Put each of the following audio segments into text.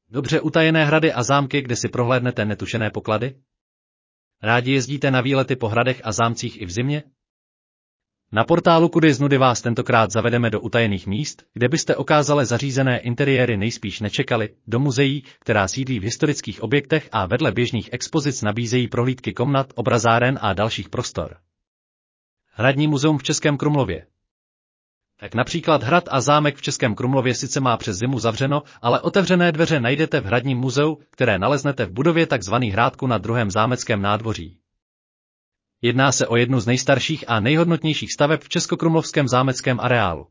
Dobře utajené hrady a zámky, kde si prohlédnete netušené poklady? Rádi jezdíte na výlety po hradech a zámcích i v zimě? Na portálu Kudy z nudy vás tentokrát zavedeme do utajených míst, kde byste okázale zařízené interiéry nejspíš nečekali, do muzeí, která sídlí v historických objektech a vedle běžných expozic nabízejí prohlídky komnat, obrazáren a dalších prostor. Hradní muzeum v Českém Krumlově. Tak například hrad a zámek v Českém Krumlově sice má přes zimu zavřeno, ale otevřené dveře najdete v Hradním muzeu, které naleznete v budově tzv. Hrádku na druhém zámeckém nádvoří. Jedná se o jednu z nejstarších a nejhodnotnějších staveb v českokrumlovském zámeckém areálu.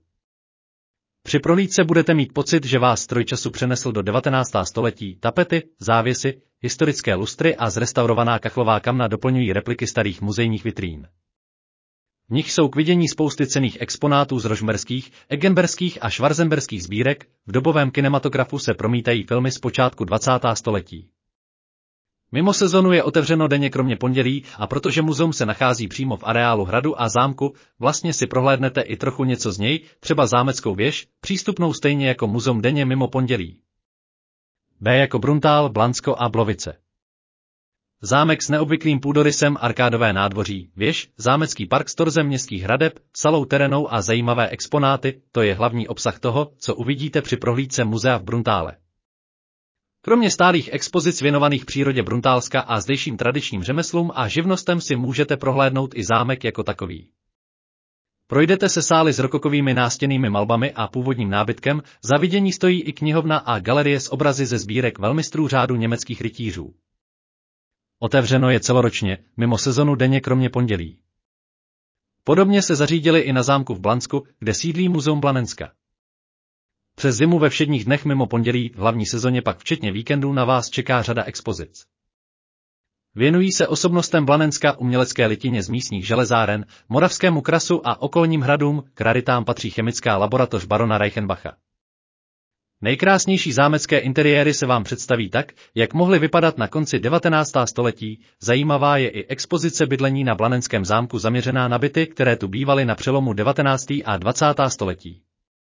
Při prohlídce budete mít pocit, že vás stroj času přenesl do 19. století. Tapety, závěsy, historické lustry a zrestaurovaná kachlová kamna doplňují repliky starých muzejních vitrín. V nich jsou k vidění spousty cenných exponátů z rožmberských, eggenberských a schwarzenberských sbírek, v dobovém kinematografu se promítají filmy z počátku 20. století. Mimo sezonu je otevřeno denně kromě pondělí a protože muzeum se nachází přímo v areálu hradu a zámku, vlastně si prohlédnete i trochu něco z něj, třeba zámeckou věž, přístupnou stejně jako muzeum denně mimo pondělí. B jako Bruntál, Blansko a Blovice. Zámek s neobvyklým půdorysem, arkádové nádvoří, věž, zámecký park s torzem městských hradeb, salou terénou a zajímavé exponáty, to je hlavní obsah toho, co uvidíte při prohlídce muzea v Bruntále. Kromě stálých expozic věnovaných přírodě Bruntálska a zdejším tradičním řemeslům a živnostem si můžete prohlédnout i zámek jako takový. Projdete se sály s rokokovými nástěnnými malbami a původním nábytkem, za vidění stojí i knihovna a galerie s obrazy ze sbírek velmistrů řádu německých rytířů. Otevřeno je celoročně, mimo sezonu denně kromě pondělí. Podobně se zařídili i na zámku v Blansku, kde sídlí muzeum Blanenska. Přes zimu ve všedních dnech mimo pondělí, v hlavní sezóně pak včetně víkendů na vás čeká řada expozic. Věnují se osobnostem Blanenska, umělecké litině z místních železáren, moravskému krasu a okolním hradům, k raritám patří chemická laboratoř barona Reichenbacha. Nejkrásnější zámecké interiéry se vám představí tak, jak mohly vypadat na konci 19. století, zajímavá je i expozice bydlení na Blanenském zámku zaměřená na byty, které tu bývaly na přelomu 19. a 20. století.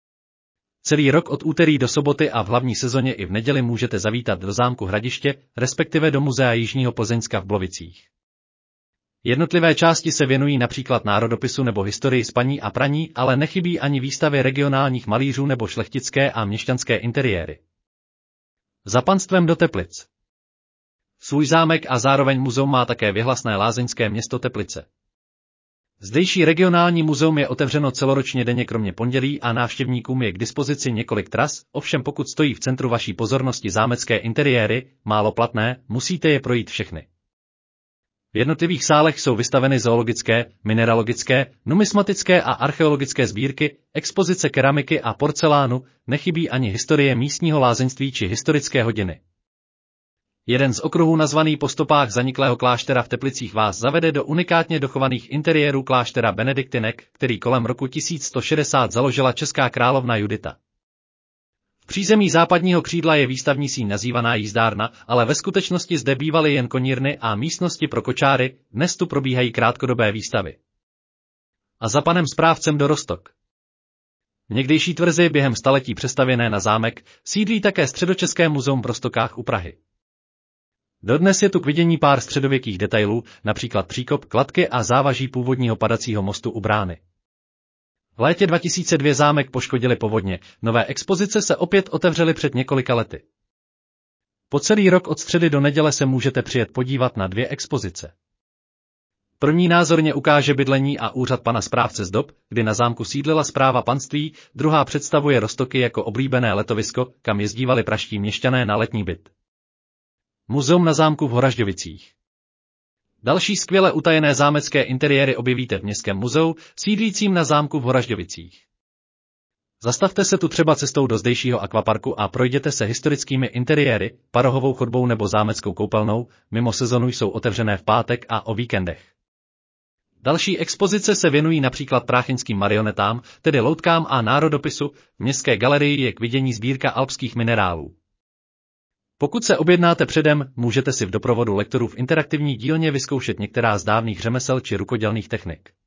Celý rok od úterý do soboty a v hlavní sezóně i v neděli můžete zavítat do zámku Hradiště, respektive do muzea Jižního Plzeňska v Blovicích. Jednotlivé části se věnují například národopisu nebo historii spaní a praní, ale nechybí ani výstavy regionálních malířů nebo šlechtické a měšťanské interiéry. Za panstvem do Teplic. Svůj zámek a zároveň muzeum má také věhlasné lázeňské město Teplice. Zdejší regionální muzeum je otevřeno celoročně denně kromě pondělí a návštěvníkům je k dispozici několik tras, ovšem pokud stojí v centru vaší pozornosti zámecké interiéry, málo platné, musíte je projít všechny. V jednotlivých sálech jsou vystaveny zoologické, mineralogické, numismatické a archeologické sbírky, expozice keramiky a porcelánu, nechybí ani historie místního lázeňství či historické hodiny. Jeden z okruhů nazvaný po stopách zaniklého kláštera v Teplicích vás zavede do unikátně dochovaných interiérů kláštera Benediktinek, který kolem roku 1160 založila česká královna Judita. V přízemí západního křídla je výstavní síň nazývaná jízdárna, ale ve skutečnosti zde bývaly jen konírny a místnosti pro kočáry, dnes tu probíhají krátkodobé výstavy. A za panem správcem do Roztok. V někdejší tvrzi během staletí přestavěné na zámek sídlí také Středočeské muzeum v Roztokách u Prahy. Dodnes je tu k vidění pár středověkých detailů, například příkop, kladky a závaží původního padacího mostu u brány. V létě 2002 zámek poškodily povodně, nové expozice se opět otevřely před několika lety. Po celý rok od středy do neděle se můžete přijet podívat na 2 expozice. První názorně ukáže bydlení a úřad pana správce z dob, kdy na zámku sídlila správa panství, druhá představuje Roztoky jako oblíbené letovisko, kam jezdívali praští měšťané na letní byt. Muzeum na zámku v Horažďovicích. Další skvěle utajené zámecké interiéry objevíte v Městském muzeu, sídlícím na zámku v Horažďovicích. Zastavte se tu třeba cestou do zdejšího akvaparku a projděte se historickými interiéry, parohovou chodbou nebo zámeckou koupelnou, mimo sezonu jsou otevřené v pátek a o víkendech. Další expozice se věnují například práchyňským marionetám, tedy loutkám a národopisu, v Městské galerii je k vidění sbírka alpských minerálů. Pokud se objednáte předem, můžete si v doprovodu lektorů v interaktivní dílně vyzkoušet některá z dávných řemesel či rukodělných technik.